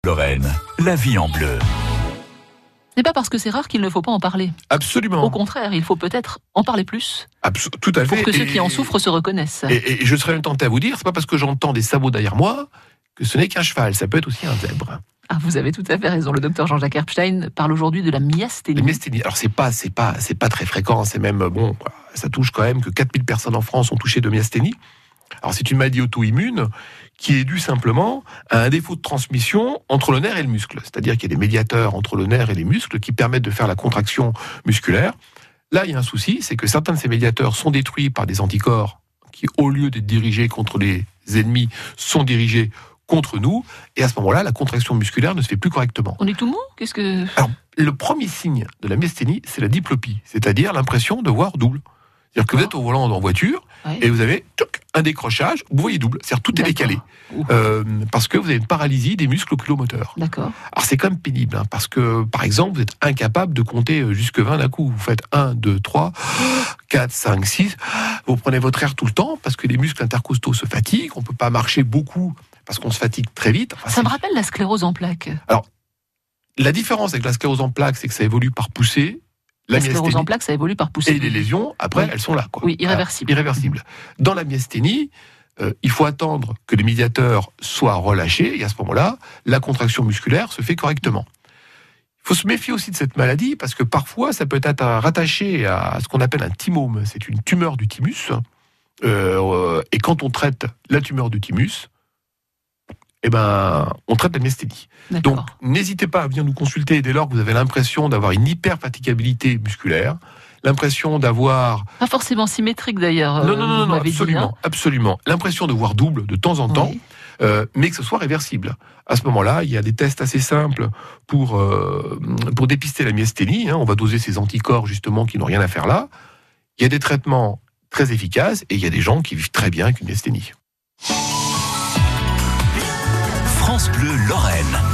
Lorraine, la vie en bleu. C'est pas parce que c'est rare qu'il ne faut pas en parler. Absolument. Au contraire, il faut peut-être en parler plus. Tout à fait. Pour que ceux qui en souffrent se reconnaissent. Et je serais même tenté à vous dire, c'est pas parce que j'entends des sabots derrière moi que ce n'est qu'un cheval, ça peut être aussi un zèbre. Ah, vous avez tout à fait raison. Le docteur Jean-Jacques Herbstein parle aujourd'hui de la myasthénie. La myasthénie, alors c'est pas très fréquent, c'est même, bon, ça touche quand même que 4000 personnes en France sont touchées de myasthénie. Alors c'est une maladie auto-immune qui est due simplement à un défaut de transmission entre le nerf et le muscle. C'est-à-dire qu'il y a des médiateurs entre le nerf et les muscles qui permettent de faire la contraction musculaire. Là, il y a un souci, c'est que certains de ces médiateurs sont détruits par des anticorps qui, au lieu d'être dirigés contre les ennemis, sont dirigés contre nous. Et à ce moment-là, la contraction musculaire ne se fait plus correctement. On est tout mou ? Alors, le premier signe de la myasthénie, c'est la diplopie, c'est-à-dire l'impression de voir double. C'est-à-dire que vous êtes au volant en voiture, et vous avez un décrochage, vous voyez double. C'est-à-dire tout est décalé. Parce que vous avez une paralysie des muscles oculomoteurs. D'accord. Alors c'est quand même pénible, parce que, par exemple, vous êtes incapable de compter jusque 20 d'un coup. Vous faites 1, 2, 3, 4, 5, 6. Vous prenez votre air tout le temps, parce que les muscles intercostaux se fatiguent. On ne peut pas marcher beaucoup, parce qu'on se fatigue très vite. Enfin, ça me rappelle la sclérose en plaques. Alors, la différence avec la sclérose en plaques, c'est que ça évolue par poussée. La sclérose en plaques, ça évolue par poussée. Et les lésions, après, elles sont là. Oui, irréversibles. Irréversibles. Dans la myasthénie, il faut attendre que les médiateurs soient relâchés, et à ce moment-là, la contraction musculaire se fait correctement. Il faut se méfier aussi de cette maladie, parce que parfois, ça peut être rattaché à ce qu'on appelle un thymome. C'est une tumeur du thymus. Et quand on traite la tumeur du thymus, on traite la myasthénie. Donc, n'hésitez pas à venir nous consulter dès lors que vous avez l'impression d'avoir une hyperfatigabilité musculaire, l'impression d'avoir... Pas forcément symétrique d'ailleurs. Non, absolument. L'impression de voir double de temps en temps, mais que ce soit réversible. À ce moment-là, il y a des tests assez simples pour dépister la myasthénie. On va doser ces anticorps, justement, qui n'ont rien à faire là. Il y a des traitements très efficaces, et il y a des gens qui vivent très bien avec une myasthénie. France Bleu Lorraine.